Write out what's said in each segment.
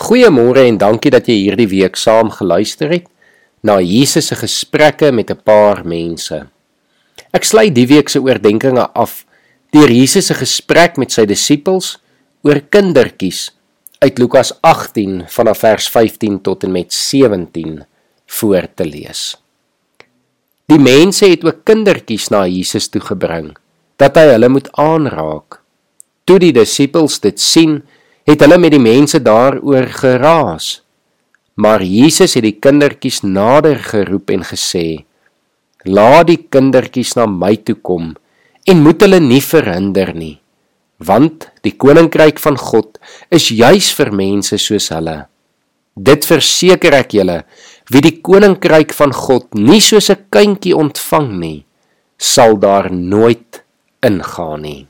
Goeiemôre en dankie dat jy hierdie week saam geluister het na Jesus se gesprekke met 'n paar mense. Ek sluit die week se oordeenkings af deur Jesus se gesprek met sy disippels oor kindertjies uit Lukas 18 vanaf vers 15 tot en met 17 voor te lees. Die mense het ook kindertjies na Jesus toe gebring, dat hy hulle moet aanraak. Toe die disippels dit sien, het hulle met die mense daaroor geraas. Maar Jesus het die kindertjies nader geroep en gesê, laat die kindertjies na my toe kom en moet hulle nie verhinder nie, want die koninkryk van God is juis vir mense soos hulle. Dit verseker ek julle, wie die koninkryk van God nie soos 'n kindjie ontvang nie, sal daar nooit ingaan nie.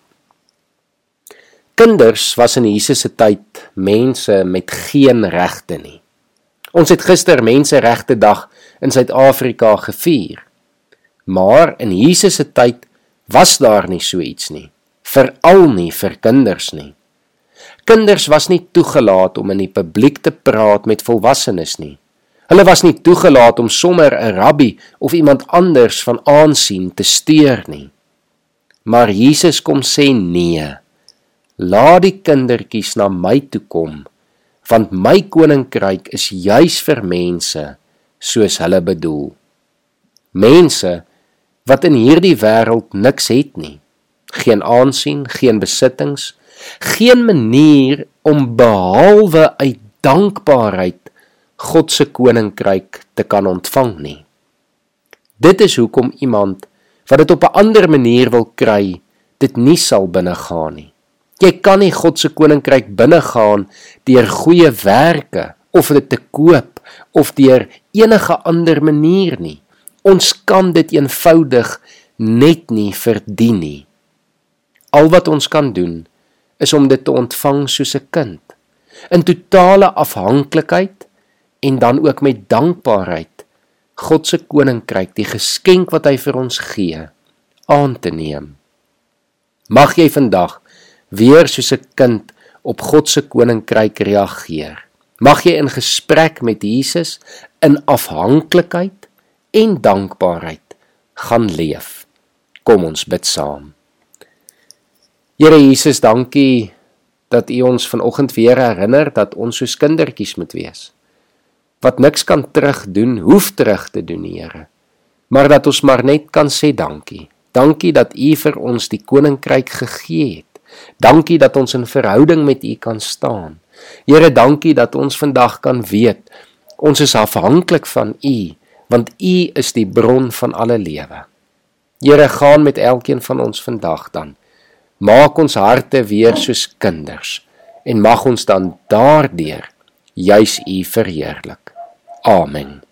Kinders was in Jesus se tyd mense met geen regte nie. Ons het gister Menseregte Dag in Suid-Afrika gevier. Maar in Jesus se tyd was daar nie so iets nie, veral nie vir kinders nie. Kinders was nie toegelaat om in die publiek te praat met volwassenes nie. Hulle was nie toegelaat om sommer 'n rabbi of iemand anders van aansien te steur nie. Maar Jesus kom sê nee. Laat die kindertjies na my toe kom, want my koninkryk is juis vir mense soos hulle bedoel. Mense wat in hierdie wêreld niks het nie, geen aansien, geen besittings, geen manier om behalwe uit dankbaarheid God se koninkryk te kan ontvang nie. Dit is hoekom iemand wat dit op 'n ander manier wil kry, dit nie sal binnegaan nie. Jy kan nie God se koninkryk binnegaan deur goeie werke, of dit te koop, of deur enige ander manier nie. Ons kan dit eenvoudig net nie verdien nie. Al wat ons kan doen, is om dit te ontvang soos 'n kind, in totale afhanklikheid, en dan ook met dankbaarheid, God se koninkryk, die geskenk wat hy vir ons gee, aan te neem. Mag jy vandag weer soos 'n kind op God se koninkryk reageer. Mag jy in gesprek met Jesus in afhanklikheid en dankbaarheid gaan leef. Kom ons bid saam. Here Jesus, dankie dat U ons vanoggend weer herinner dat ons soos kindertjies moet wees, wat niks kan terugdoen, hoef terug te doen, Here, maar dat ons maar net kan sê dankie. Dankie dat U vir ons die koninkryk gegee het. Dankie dat ons in verhouding met U kan staan. Here, dankie dat ons vandag kan weet, ons is afhanklik van U, want U is die bron van alle lewe. Here, gaan met elkeen van ons vandag dan. Maak ons harte weer soos kinders, en mag ons dan daardeur juis U verheerlik. Amen.